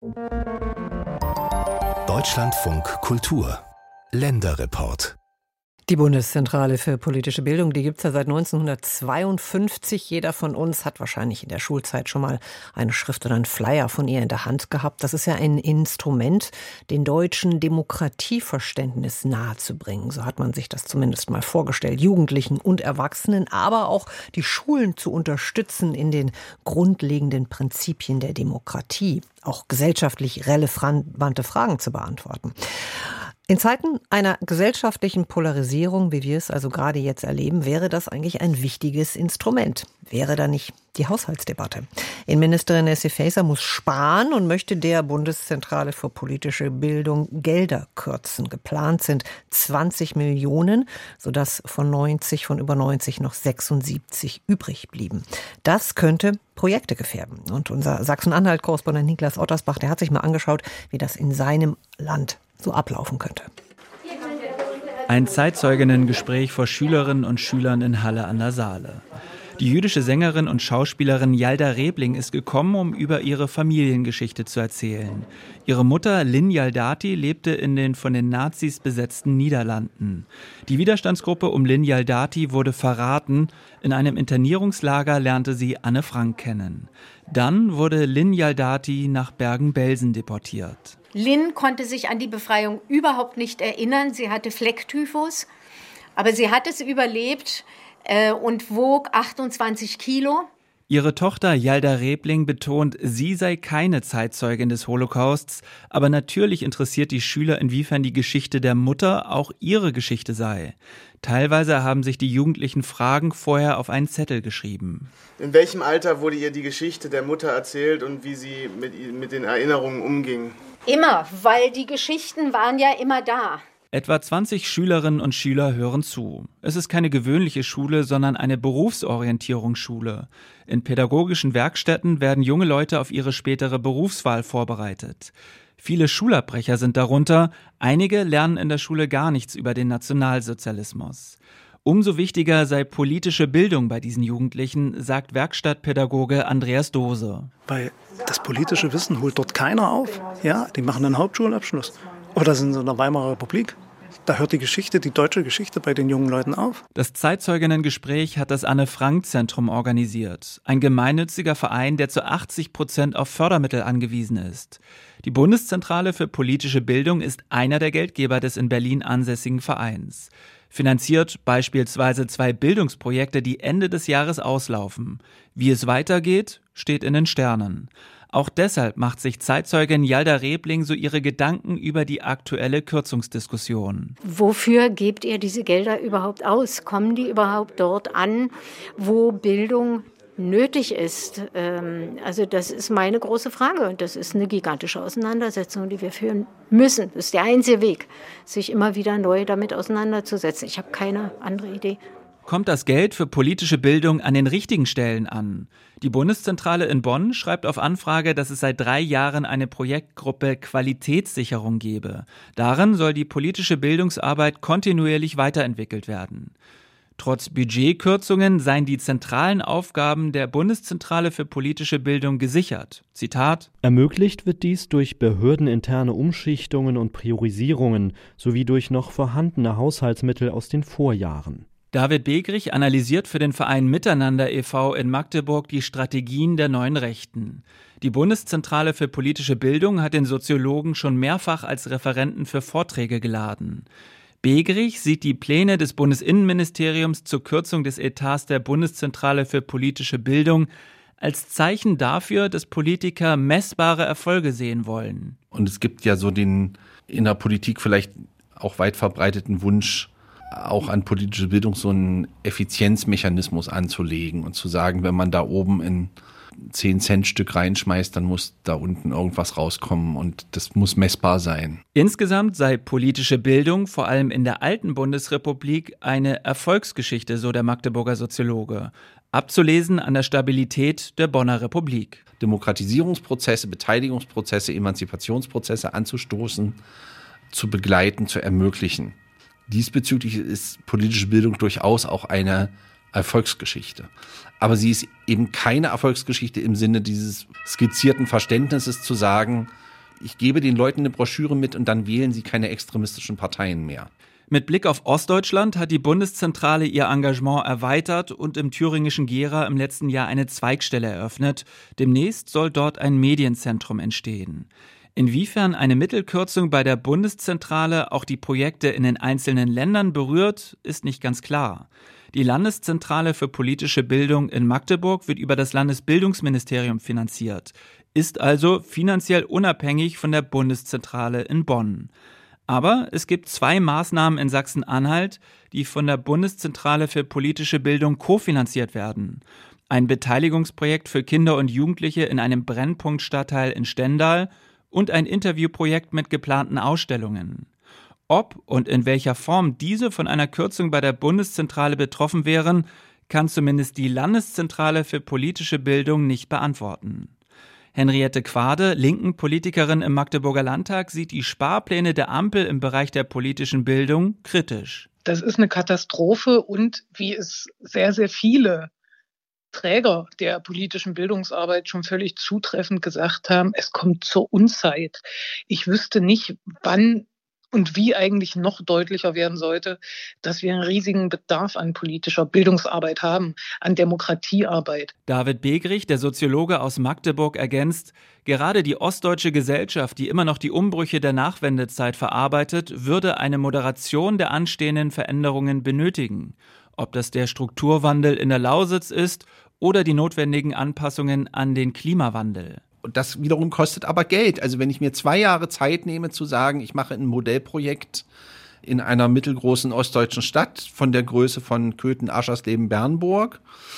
Deutschlandfunk Kultur Länderreport. Die Bundeszentrale für politische Bildung, die gibt es ja seit 1952. Jeder von uns hat wahrscheinlich in der Schulzeit schon mal eine Schrift oder einen Flyer von ihr in der Hand gehabt. Das ist ja ein Instrument, den Deutschen Demokratieverständnis nahezubringen. So hat man sich das zumindest mal vorgestellt. Jugendlichen und Erwachsenen, aber auch die Schulen zu unterstützen in den grundlegenden Prinzipien der Demokratie. Auch gesellschaftlich relevante Fragen zu beantworten. In Zeiten einer gesellschaftlichen Polarisierung, wie wir es also gerade jetzt erleben, wäre das eigentlich ein wichtiges Instrument. Wäre da nicht die Haushaltsdebatte? Innenministerin Nancy Faeser muss sparen und möchte der Bundeszentrale für politische Bildung Gelder kürzen. Geplant sind 20 Millionen, sodass von über 90 noch 76 übrig blieben. Das könnte Projekte gefährden. Und unser Sachsen-Anhalt-Korrespondent Niklas Ottersbach, der hat sich mal angeschaut, wie das in seinem Land so ablaufen könnte. Ein Zeitzeuginnengespräch vor Schülerinnen und Schülern in Halle an der Saale. Die jüdische Sängerin und Schauspielerin Yalda Rebling ist gekommen, um über ihre Familiengeschichte zu erzählen. Ihre Mutter Lynn Yaldati lebte in den von den Nazis besetzten Niederlanden. Die Widerstandsgruppe um Lynn Yaldati wurde verraten. In einem Internierungslager lernte sie Anne Frank kennen. Dann wurde Lynn Yaldati nach Bergen-Belsen deportiert. Lynn konnte sich an die Befreiung überhaupt nicht erinnern. Sie hatte Flecktyphus, aber sie hat es überlebt und wog 28 Kilo. Ihre Tochter Yalda Rebling betont, sie sei keine Zeitzeugin des Holocausts, aber natürlich interessiert die Schüler, inwiefern die Geschichte der Mutter auch ihre Geschichte sei. Teilweise haben sich die Jugendlichen Fragen vorher auf einen Zettel geschrieben. In welchem Alter wurde ihr die Geschichte der Mutter erzählt und wie sie mit den Erinnerungen umging? Immer, weil die Geschichten waren ja immer da. Etwa 20 Schülerinnen und Schüler hören zu. Es ist keine gewöhnliche Schule, sondern eine Berufsorientierungsschule. In pädagogischen Werkstätten werden junge Leute auf ihre spätere Berufswahl vorbereitet. Viele Schulabbrecher sind darunter. Einige lernen in der Schule gar nichts über den Nationalsozialismus. Umso wichtiger sei politische Bildung bei diesen Jugendlichen, sagt Werkstattpädagoge Andreas Dose. Weil das politische Wissen holt dort keiner auf. Ja, die machen einen Hauptschulabschluss. Oder sind sie in der Weimarer Republik. Da hört die deutsche Geschichte bei den jungen Leuten auf. Das Zeitzeuginnengespräch hat das Anne-Frank-Zentrum organisiert. Ein gemeinnütziger Verein, der zu 80% auf Fördermittel angewiesen ist. Die Bundeszentrale für politische Bildung ist einer der Geldgeber des in Berlin ansässigen Vereins. Finanziert beispielsweise 2 Bildungsprojekte, die Ende des Jahres auslaufen. Wie es weitergeht, steht in den Sternen. Auch deshalb macht sich Zeitzeugin Yalda Rebling so ihre Gedanken über die aktuelle Kürzungsdiskussion. Wofür gebt ihr diese Gelder überhaupt aus? Kommen die überhaupt dort an, wo Bildung nötig ist? Also das ist meine große Frage und das ist eine gigantische Auseinandersetzung, die wir führen müssen. Das ist der einzige Weg, sich immer wieder neu damit auseinanderzusetzen. Ich habe keine andere Idee. Kommt das Geld für politische Bildung an den richtigen Stellen an? Die Bundeszentrale in Bonn schreibt auf Anfrage, dass es seit 3 Jahren eine Projektgruppe Qualitätssicherung gebe. Darin soll die politische Bildungsarbeit kontinuierlich weiterentwickelt werden. Trotz Budgetkürzungen seien die zentralen Aufgaben der Bundeszentrale für politische Bildung gesichert. Zitat: Ermöglicht wird dies durch behördeninterne Umschichtungen und Priorisierungen sowie durch noch vorhandene Haushaltsmittel aus den Vorjahren. David Begrich analysiert für den Verein Miteinander e.V. in Magdeburg die Strategien der neuen Rechten. Die Bundeszentrale für politische Bildung hat den Soziologen schon mehrfach als Referenten für Vorträge geladen. Begrich sieht die Pläne des Bundesinnenministeriums zur Kürzung des Etats der Bundeszentrale für politische Bildung als Zeichen dafür, dass Politiker messbare Erfolge sehen wollen. Und es gibt ja so den in der Politik vielleicht auch weit verbreiteten Wunsch, auch an politische Bildung so einen Effizienzmechanismus anzulegen und zu sagen, wenn man da oben in 10-Cent-Stück reinschmeißt, dann muss da unten irgendwas rauskommen und das muss messbar sein. Insgesamt sei politische Bildung, vor allem in der alten Bundesrepublik, eine Erfolgsgeschichte, so der Magdeburger Soziologe. Abzulesen an der Stabilität der Bonner Republik. Demokratisierungsprozesse, Beteiligungsprozesse, Emanzipationsprozesse anzustoßen, zu begleiten, zu ermöglichen. Diesbezüglich ist politische Bildung durchaus auch eine Erfolgsgeschichte. Aber sie ist eben keine Erfolgsgeschichte im Sinne dieses skizzierten Verständnisses zu sagen, ich gebe den Leuten eine Broschüre mit und dann wählen sie keine extremistischen Parteien mehr. Mit Blick auf Ostdeutschland hat die Bundeszentrale ihr Engagement erweitert und im thüringischen Gera im letzten Jahr eine Zweigstelle eröffnet. Demnächst soll dort ein Medienzentrum entstehen. Inwiefern eine Mittelkürzung bei der Bundeszentrale auch die Projekte in den einzelnen Ländern berührt, ist nicht ganz klar. Die Landeszentrale für politische Bildung in Magdeburg wird über das Landesbildungsministerium finanziert, ist also finanziell unabhängig von der Bundeszentrale in Bonn. Aber es gibt 2 Maßnahmen in Sachsen-Anhalt, die von der Bundeszentrale für politische Bildung kofinanziert werden. Ein Beteiligungsprojekt für Kinder und Jugendliche in einem Brennpunktstadtteil in Stendal und ein Interviewprojekt mit geplanten Ausstellungen. Ob und in welcher Form diese von einer Kürzung bei der Bundeszentrale betroffen wären, kann zumindest die Landeszentrale für politische Bildung nicht beantworten. Henriette Quade, linken Politikerin im Magdeburger Landtag, sieht die Sparpläne der Ampel im Bereich der politischen Bildung kritisch. Das ist eine Katastrophe und wie es sehr, sehr viele Träger der politischen Bildungsarbeit schon völlig zutreffend gesagt haben, es kommt zur Unzeit. Ich wüsste nicht, wann und wie eigentlich noch deutlicher werden sollte, dass wir einen riesigen Bedarf an politischer Bildungsarbeit haben, an Demokratiearbeit. David Begrich, der Soziologe aus Magdeburg, ergänzt, gerade die ostdeutsche Gesellschaft, die immer noch die Umbrüche der Nachwendezeit verarbeitet, würde eine Moderation der anstehenden Veränderungen benötigen. Ob das der Strukturwandel in der Lausitz ist oder die notwendigen Anpassungen an den Klimawandel. Und das wiederum kostet aber Geld. Also wenn ich mir 2 Jahre Zeit nehme zu sagen, ich mache ein Modellprojekt in einer mittelgroßen ostdeutschen Stadt von der Größe von Köthen, Aschersleben, Bernburg.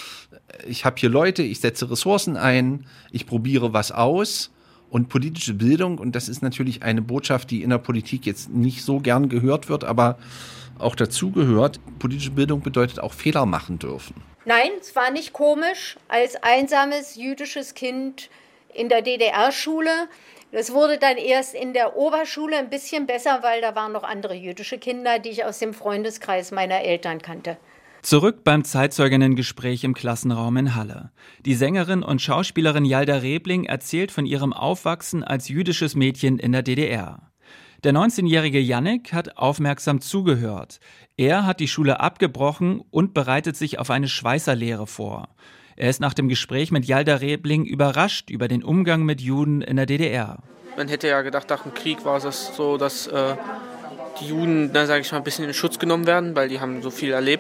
Ich habe hier Leute, ich setze Ressourcen ein, ich probiere was aus. Und politische Bildung, und das ist natürlich eine Botschaft, die in der Politik jetzt nicht so gern gehört wird, aber auch dazu gehört, politische Bildung bedeutet auch Fehler machen dürfen. Nein, es war nicht komisch, als einsames jüdisches Kind in der DDR-Schule. Das wurde dann erst in der Oberschule ein bisschen besser, weil da waren noch andere jüdische Kinder, die ich aus dem Freundeskreis meiner Eltern kannte. Zurück beim Zeitzeuginnengespräch im Klassenraum in Halle. Die Sängerin und Schauspielerin Yalda Rebling erzählt von ihrem Aufwachsen als jüdisches Mädchen in der DDR. Der 19-jährige Yannick hat aufmerksam zugehört. Er hat die Schule abgebrochen und bereitet sich auf eine Schweißerlehre vor. Er ist nach dem Gespräch mit Yalda Rebling überrascht über den Umgang mit Juden in der DDR. Man hätte ja gedacht, nach dem Krieg war es so, dass die Juden, sage ich mal, ein bisschen in Schutz genommen werden, weil die haben so viel erlebt.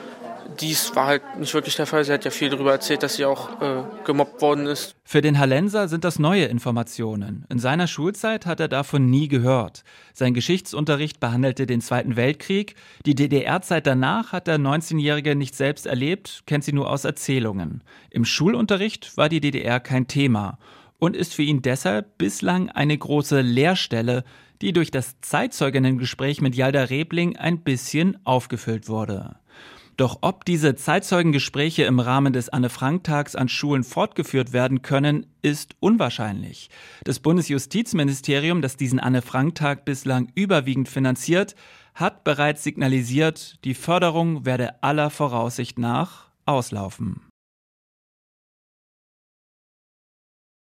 Dies war halt nicht wirklich der Fall. Sie hat ja viel darüber erzählt, dass sie auch gemobbt worden ist. Für den Hallenser sind das neue Informationen. In seiner Schulzeit hat er davon nie gehört. Sein Geschichtsunterricht behandelte den Zweiten Weltkrieg. Die DDR-Zeit danach hat der 19-Jährige nicht selbst erlebt, kennt sie nur aus Erzählungen. Im Schulunterricht war die DDR kein Thema und ist für ihn deshalb bislang eine große Leerstelle, die durch das Zeitzeuginnengespräch mit Yalda Rebling ein bisschen aufgefüllt wurde. Doch ob diese Zeitzeugengespräche im Rahmen des Anne-Frank-Tags an Schulen fortgeführt werden können, ist unwahrscheinlich. Das Bundesjustizministerium, das diesen Anne-Frank-Tag bislang überwiegend finanziert, hat bereits signalisiert, die Förderung werde aller Voraussicht nach auslaufen.